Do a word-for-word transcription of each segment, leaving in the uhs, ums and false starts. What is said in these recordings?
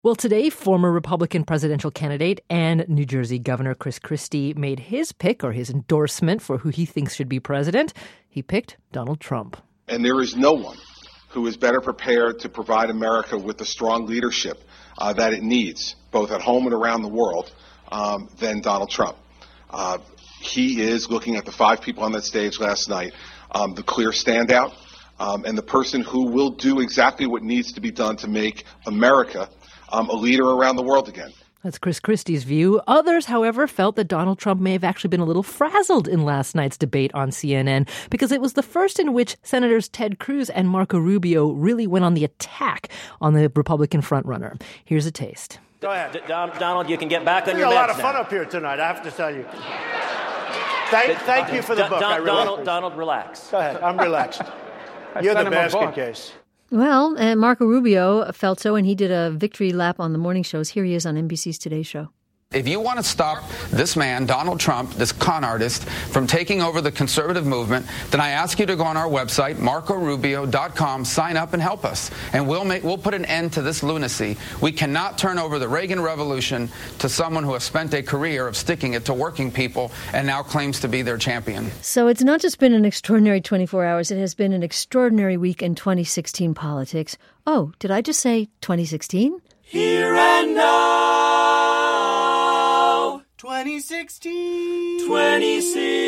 Well, today, former Republican presidential candidate and New Jersey Governor Chris Christie made his pick or his endorsement for who he thinks should be president. He picked Donald Trump. And there is no one who is better prepared to provide America with the strong leadership uh, that it needs, both at home and around the world, um, than Donald Trump. Uh, he is, looking at the five people on that stage last night, um, the clear standout um, and the person who will do exactly what needs to be done to make America Um, a leader around the world again. That's Chris Christie's view. Others, however, felt that Donald Trump may have actually been a little frazzled in last night's debate on C N N because it was the first in which Senators Ted Cruz and Marco Rubio really went on the attack on the Republican frontrunner. Here's a taste. Go ahead. D- Donald, you can get back on we your meds got a lot of now. fun up here tonight, I have to tell you. Thank, thank you for the D- book. Don- I really Donald, appreciate it. Donald, relax. Go ahead. I'm relaxed. You're the basket case. Well, and Marco Rubio felt so, and he did a victory lap on the morning shows. Here he is on N B C's Today Show. If you want to stop this man, Donald Trump, this con artist, from taking over the conservative movement, then I ask you to go on our website, marco rubio dot com, sign up and help us. And we'll make we'll put an end to this lunacy. We cannot turn over the Reagan Revolution to someone who has spent a career of sticking it to working people and now claims to be their champion. So it's not just been an extraordinary twenty-four hours. It has been an extraordinary week in twenty sixteen politics. Oh, did I just say twenty sixteen? Here and now, twenty sixteen, twenty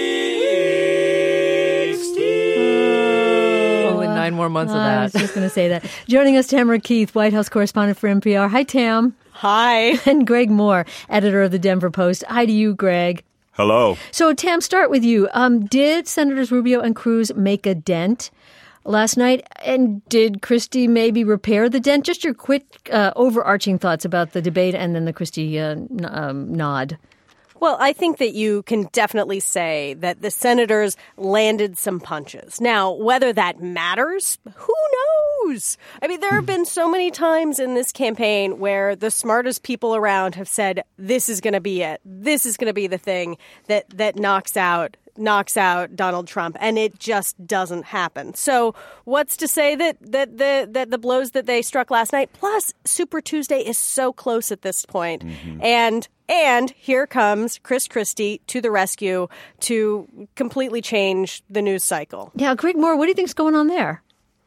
sixteen. Only nine more months Uh, of I was that. just going to say that. Joining us, Tamara Keith, White House correspondent for N P R. Hi, Tam. Hi. And Greg Moore, editor of the Denver Post. Hi to you, Greg. Hello. So, Tam, start with you. Um, did Senators Rubio and Cruz make a dent last night? And did Christie maybe repair the dent? Just your quick uh, overarching thoughts about the debate and then the Christie uh, n- um, nod. Well, I think that you can definitely say that the senators landed some punches. Now, whether that matters, who knows? I mean, there have been so many times in this campaign where the smartest people around have said, this is going to be it. This is going to be the thing that, that knocks out knocks out Donald Trump, and it just doesn't happen. So what's to say that that the that the blows that they struck last night, plus Super Tuesday is so close at this point. Mm-hmm. And and here comes Chris Christie to the rescue to completely change the news cycle. Yeah, Greg Moore, what do you think's going on there?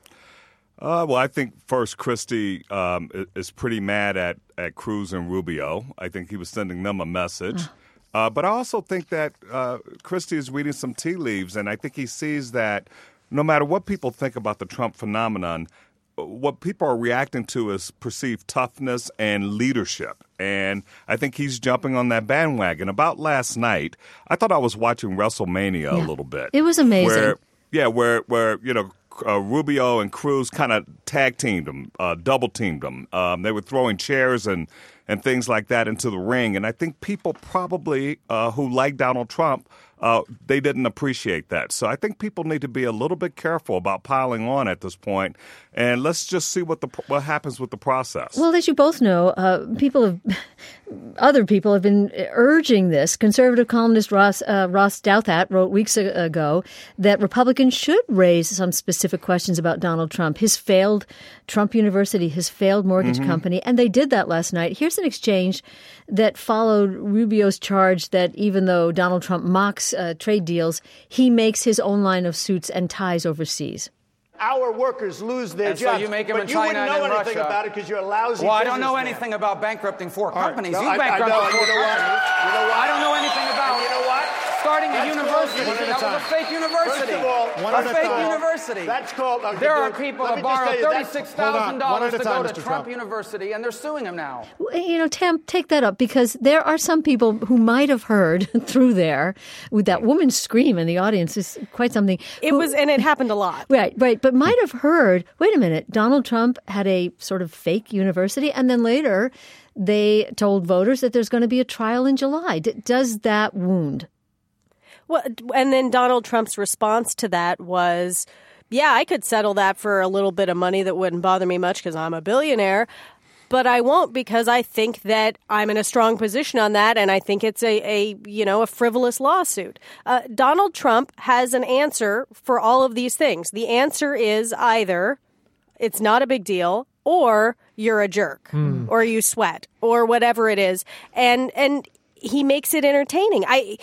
Uh, well, I think first Christie um, is pretty mad at, at Cruz and Rubio. I think he was sending them a message. Uh. Uh, but I also think that uh, Christie is reading some tea leaves, and I think he sees that no matter what people think about the Trump phenomenon, what people are reacting to is perceived toughness and leadership. And I think he's jumping on that bandwagon. About last night, I thought I was watching WrestleMania yeah. a little bit. It was amazing. Where, yeah, where, where you know, uh, Rubio and Cruz kind of tag-teamed them, uh, double-teamed them. Um, they were throwing chairs and and things like that into the ring. And I think people probably uh, who like Donald Trump, uh, they didn't appreciate that. So I think people need to be a little bit careful about piling on at this point. And let's just see what the what happens with the process. Well, as you both know, uh, people have, other people have been urging this. Conservative columnist Ross uh, Ross Douthat wrote weeks ago that Republicans should raise some specific questions about Donald Trump, his failed Trump University, his failed mortgage mm-hmm. company, and they did that last night. Here's an exchange that followed Rubio's charge that even though Donald Trump mocks uh, trade deals, he makes his own line of suits and ties overseas. Our workers lose their and jobs. So you make them but in you China wouldn't know and in anything Russia. about it because you're a lousy Well, I don't know businessman. anything about bankrupting four All right, companies. no, you I, bankrupted I know, four you know what? companies. You know what? I don't know anything about You know what? starting a That's university. One at a That time. was a fake university. First of all, one a at a fake time. university. That's called. Uh, there are let people me that just borrow tell you, that's- thirty-six thousand dollars to go to Mister Trump, Trump University, and they're suing him now. You know, Tam, take that up because there are some people who might have heard through there with that woman's scream in the audience is quite something. It who, was, and it happened a lot. Right, right, but might have heard, wait a minute, Donald Trump had a sort of fake university, and then later they told voters that there's going to be a trial in July. D- does that wound? Well, and then Donald Trump's response to that was, yeah, I could settle that for a little bit of money that wouldn't bother me much because I'm a billionaire. But I won't because I think that I'm in a strong position on that, and I think it's a, a you know, a frivolous lawsuit. Uh, Donald Trump has an answer for all of these things. The answer is either it's not a big deal, or you're a jerk, mm. or you sweat, or whatever it is. And and he makes it entertaining. I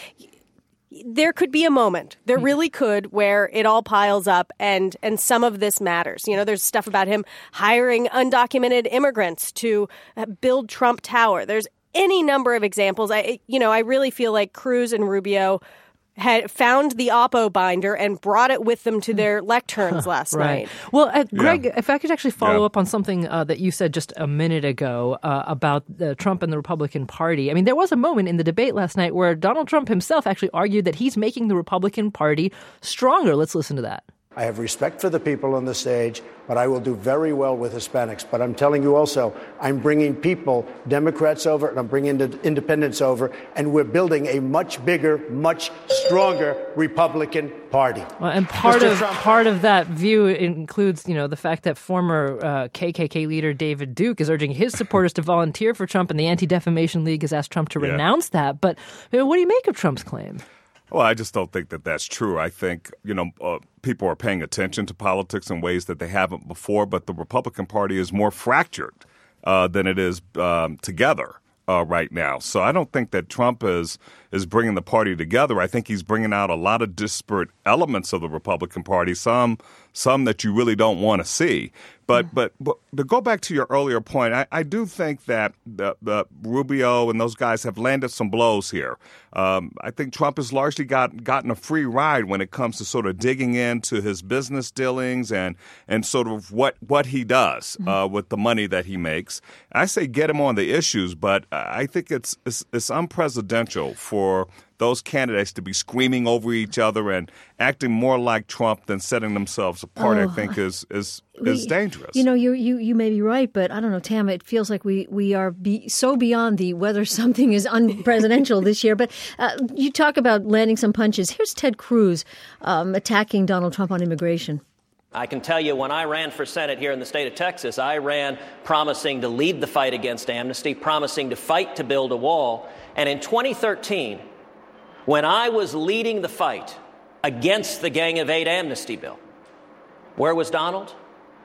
There could be a moment, there really could, where it all piles up and, and some of this matters. You know, there's stuff about him hiring undocumented immigrants to build Trump Tower. There's any number of examples. I, you know, I really feel like Cruz and Rubio had found the Oppo binder and brought it with them to their lecterns last right. night. Well, uh, Greg, Yeah. if I could actually follow Yeah. up on something uh, that you said just a minute ago uh, about uh, Trump and the Republican Party. I mean, there was a moment in the debate last night where Donald Trump himself actually argued that he's making the Republican Party stronger. Let's listen to that. I have respect for the people on the stage, but I will do very well with Hispanics. But I'm telling you also, I'm bringing people, Democrats over, and I'm bringing the independents over, and we're building a much bigger, much stronger Republican Party. Well, and part Mister of Trump. part of that view includes, you know, the fact that former uh, K K K leader David Duke is urging his supporters to volunteer for Trump, and the Anti-Defamation League has asked Trump to Yeah. renounce that. But I mean, what do you make of Trump's claim? Well, I just don't think that that's true. I think, you know, uh, people are paying attention to politics in ways that they haven't before, but the Republican Party is more fractured uh, than it is um, together uh, right now. So I don't think that Trump is is bringing the party together. I think he's bringing out a lot of disparate elements of the Republican Party, some some that you really don't want to see. But, but but to go back to your earlier point, I, I do think that the, the Rubio and those guys have landed some blows here. Um, I think Trump has largely got, gotten a free ride when it comes to sort of digging into his business dealings and and sort of what, what he does uh, with the money that he makes. I say get him on the issues, but I think it's it's, it's unprecedented for those candidates to be screaming over each other and acting more like Trump than setting themselves apart, Oh, I think is is we, is dangerous. You know, you you you may be right, but I don't know, Tam. It feels like we we are be, so beyond the whether something is unpresidential this year. But uh, you talk about landing some punches. Here's Ted Cruz um, attacking Donald Trump on immigration. I can tell you when I ran for Senate here in the state of Texas, I ran promising to lead the fight against amnesty, promising to fight to build a wall. And in twenty thirteen, when I was leading the fight against the Gang of Eight amnesty bill, where was Donald?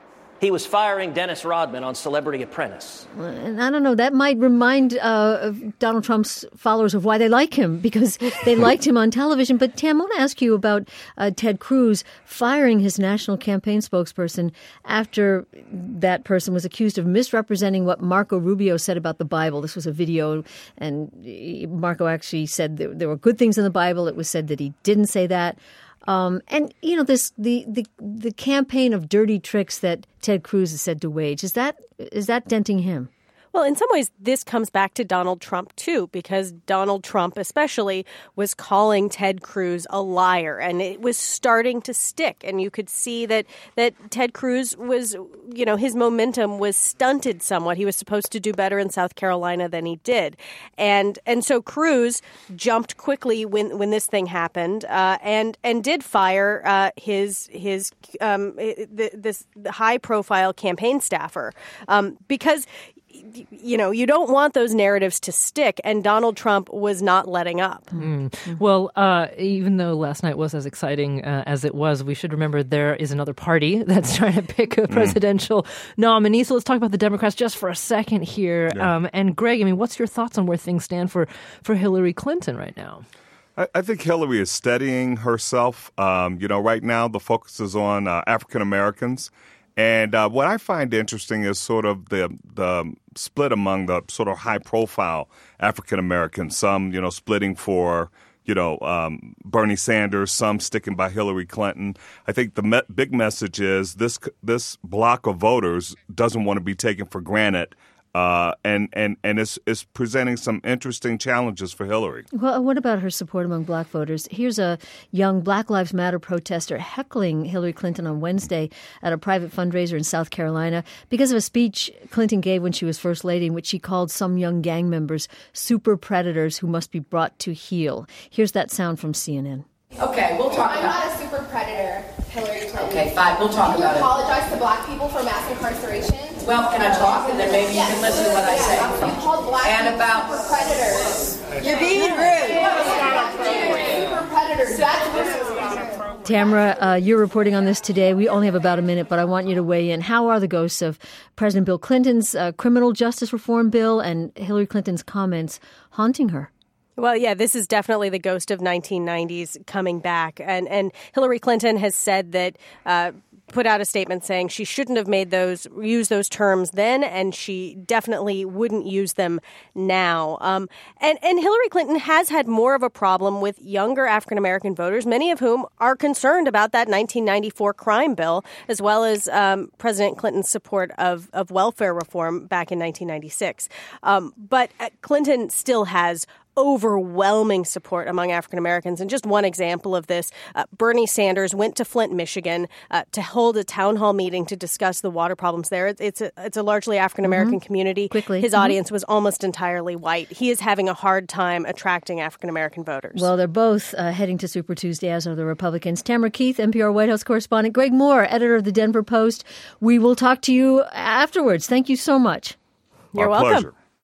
He was firing Dennis Rodman on Celebrity Apprentice. And I don't know, that might remind uh, of Donald Trump's followers of why they like him, because they liked him on television. But Tam, I want to ask you about uh, Ted Cruz firing his national campaign spokesperson after that person was accused of misrepresenting what Marco Rubio said about the Bible. This was a video, and Marco actually said that there were good things in the Bible. It was said that he didn't say that. Um, and, you know, this the, the the campaign of dirty tricks that Ted Cruz is said to wage, is that is that denting him? Well, in some ways, this comes back to Donald Trump, too, because Donald Trump especially was calling Ted Cruz a liar, and it was starting to stick. And you could see that that Ted Cruz was, you know, his momentum was stunted somewhat. He was supposed to do better in South Carolina than he did. And and so Cruz jumped quickly when, when this thing happened uh, and and did fire uh, his his um, this high profile campaign staffer um, because, you know, you don't want those narratives to stick, and Donald Trump was not letting up. Mm. Well, uh, even though last night was as exciting uh, as it was, we should remember there is another party that's trying to pick a presidential mm. nominee. So let's talk about the Democrats just for a second here. Yeah. Um, and Greg, I mean, what's your thoughts on where things stand for, for Hillary Clinton right now? I, I think Hillary is steadying herself. Um, you know, right now the focus is on uh, African Americans. And uh, what I find interesting is sort of the the split among the sort of high-profile African Americans. Some, you know, splitting for, you know, um, Bernie Sanders. Some sticking by Hillary Clinton. I think the me- big message is this this block of voters doesn't want to be taken for granted. Uh, and and and it's, it's presenting some interesting challenges for Hillary. Well, what about her support among black voters? Here's a young Black Lives Matter protester heckling Hillary Clinton on Wednesday at a private fundraiser in South Carolina because of a speech Clinton gave when she was First Lady, in which she called some young gang members super predators who must be brought to heel. Here's that sound from C N N. Okay, we'll talk I'm about not a super predator, Hillary Clinton. Okay, fine, we'll talk Can about it. you apologize to black people for mass incarceration? Well, can I talk, and then maybe yes. you can listen to what I say? You called black and people about super predators. You're being rude. Super predators. That's what Tamara, uh, you're reporting on this today. We only have about a minute, but I want you to weigh in. How are the ghosts of President Bill Clinton's uh, criminal justice reform bill and Hillary Clinton's comments haunting her? Well, yeah, this is definitely the ghost of nineteen nineties coming back. And and Hillary Clinton has said that, uh, put out a statement saying she shouldn't have made those, used those terms then, and she definitely wouldn't use them now. Um, and, and Hillary Clinton has had more of a problem with younger African-American voters, many of whom are concerned about that nineteen ninety-four crime bill, as well as um, President Clinton's support of, of welfare reform back in nineteen ninety-six. Um, but Clinton still has overwhelming support among African Americans. And just one example of this, uh, Bernie Sanders went to Flint, Michigan, uh, to hold a town hall meeting to discuss the water problems there. It's, it's a it's a largely African American mm-hmm. community. Quickly, his mm-hmm. audience was almost entirely white. He is having a hard time attracting African American voters. Well, they're both uh, heading to Super Tuesday, as are the Republicans. Tamara Keith, N P R White House correspondent. Greg Moore, editor of the Denver Post. We will talk to you afterwards. Thank you so much. You're My welcome. pleasure.